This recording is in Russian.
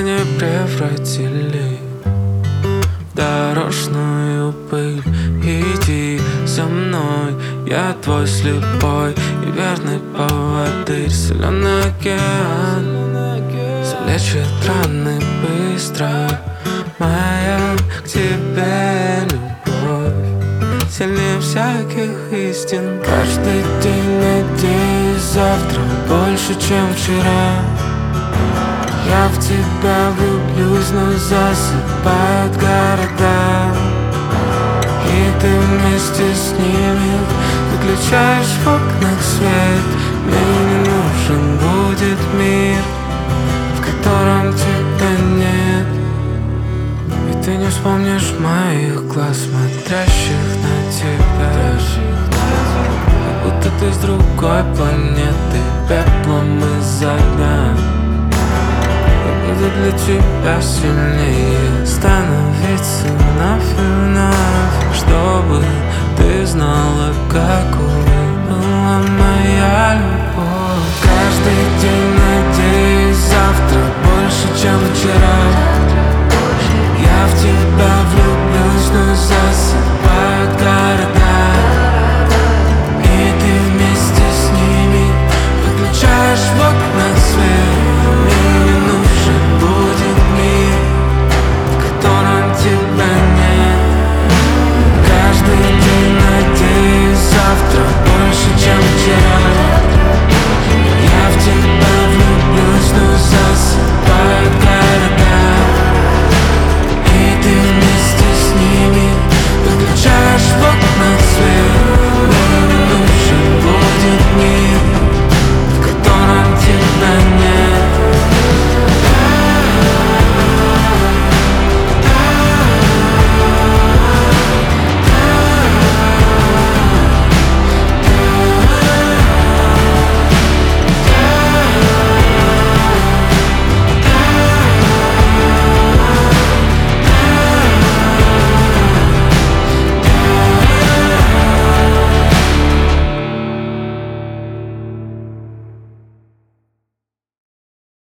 не превратили в дорожную пыль. Иди за мной, я твой слепой и верный поводырь. Соленый океан залечит раны быстро. Моя к тебе любовь сильнее всяких истин. Каждый день надеюсь, завтра больше, чем вчера. Я в тебя влюблюсь, но засыпают города, и ты вместе с ними выключаешь в окнах свет. Мне не нужен будет мир, в котором тебя нет. И ты не вспомнишь моих глаз, смотрящих на тебя, как будто ты с другой планеты, пеплом из-за дня. Я буду для тебя сильнее становиться вновь и вновь, чтобы ты знала, какой была моя любовь. Каждый день надеюсь, завтра больше, чем вчера.